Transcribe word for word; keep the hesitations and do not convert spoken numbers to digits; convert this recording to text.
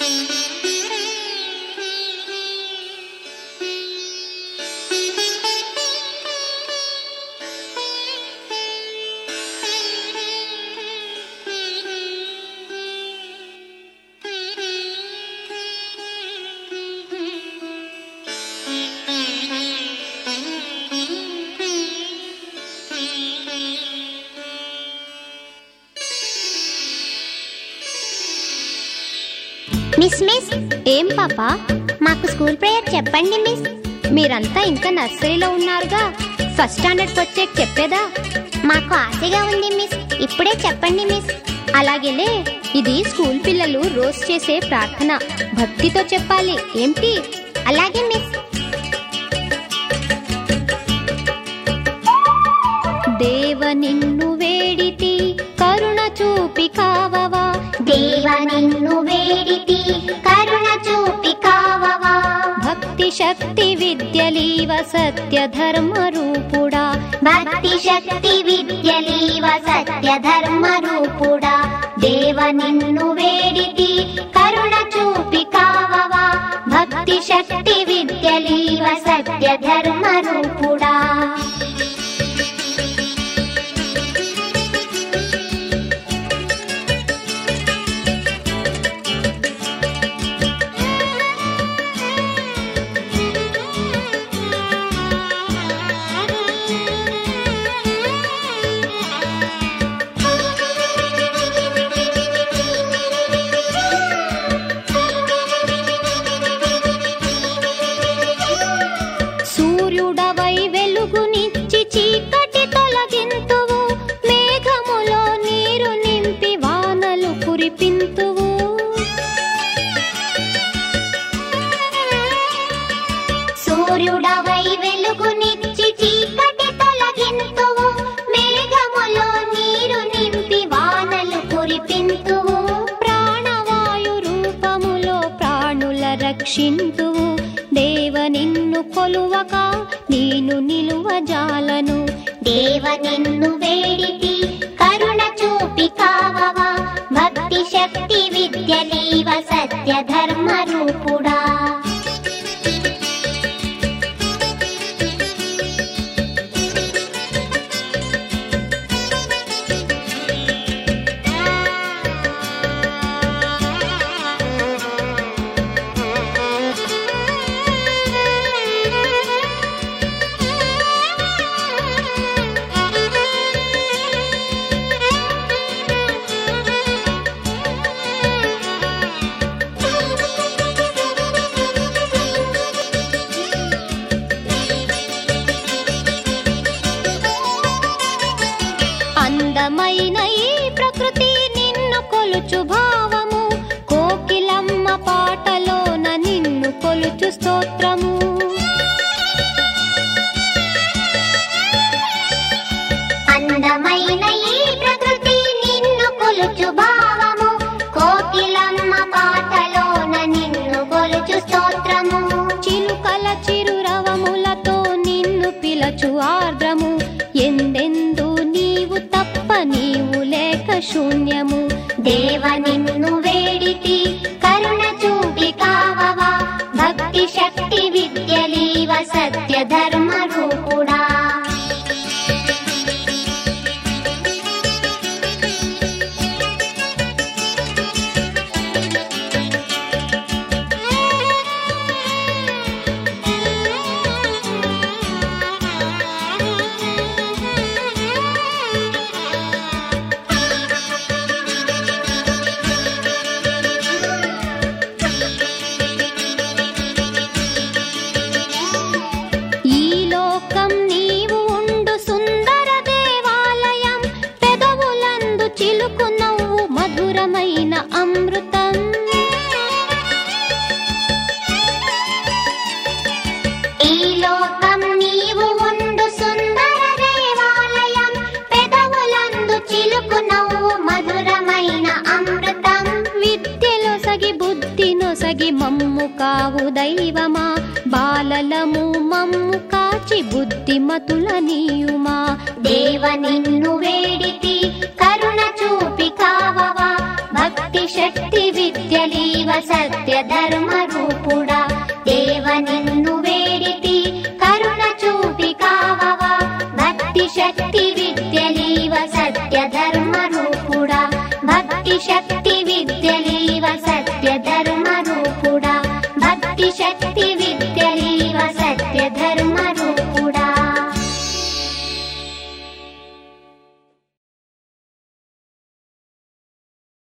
Miss miss ఏం పాపా, మాకు స్కూల్ ప్రేయర్ చెప్పండి మిస్. మీరంతా ఇంకా నర్సరీలో ఉన్నారుగా, ఫస్ట్ స్టాండర్డ్కి వచ్చే చెప్పేదా? మాకు ఆశగా ఉంది మిస్, ఇప్పుడే చెప్పండి మిస్. అలాగేలే, ఇది స్కూల్ పిల్లలు రోజు చేసే ప్రార్థన, భక్తితో చెప్పాలి. ఏంటి? అలాగే మిస్. దేవ నిన్ను వేడితి కరుణ చూపి కావవా, దేవ నిన్ను వేడితి కరుణ చూపి కావవా. భక్తి శక్తి విద్యలీవ సత్య ధర్మ రూపుడా, భక్తి శక్తి విద్యలీవ సత్య ధర్మ రూపుడా. దేవ నిన్ను వేడితి కరుణ చూపి కావవా, భక్తి శక్తి విద్యలీవ సత్య ధర్మ రూపుడా. సూర్యుడవై వెలుగునిచ్చి చీకటి తొలగింతువు, మేఘములో నీరు నింపి వానలు కురిపింతువు. సూర్యుడవై వెలుగునిచ్చి చీకటి తొలగింతువు, మేఘములో నీరు నింపి వానలు కురిపింతువు. ప్రాణవాయు రూపములో ప్రాణుల రక్షింతువు. దేవ నిన్ను కొలువక నేను నిలువ జాలను, దేవ నిన్ను వేడితి కరుణ చూపి కావవా, భక్తి శక్తి విద్యలీవ సత్య ధర్మ రూపుడా. అందమైన ఈ ప్రకృతి నిన్ను కొలుచు భావము, కోకిలమ్మ పాటలోన నిన్ను కొలుచు స్తోత్రము. అందమైన ఈ ప్రకృతి నిన్ను కొలుచు భావము, కోకిలమ్మ పాటలోన నిన్ను కొలుచు స్తోత్రము. చిలుకల చిరురవములతో నిన్ను పిలచు ఆర్ద్రము, ఎందెందు నీవు తప్ప నీవు లేక శూన్యము. దేవ నిన్ను వేడితి కరుణ చూపి కావవా, భక్తి శక్తి విద్యలీవ సత్య ధర్మ రూపుడా. ఈ లోకం నీవు ఉండు సుందర దేవాలయం, పెదవులందు చిలుకు నవ్వు మధురమైన అమృతం. ఈ లోకం నీవు ఉండు సుందర దేవాలయం, పెదవులందు చిలుకు నవ్వు మధురమైన అమృతం. విద్యలో సగి బుద్ధి నొసగి మమ్ము కావు దైవమా, బాలలము మమ్ము కాచి బుద్ధిమతుల నీయుమా. దేవ నిన్ను వేడితి కరుణ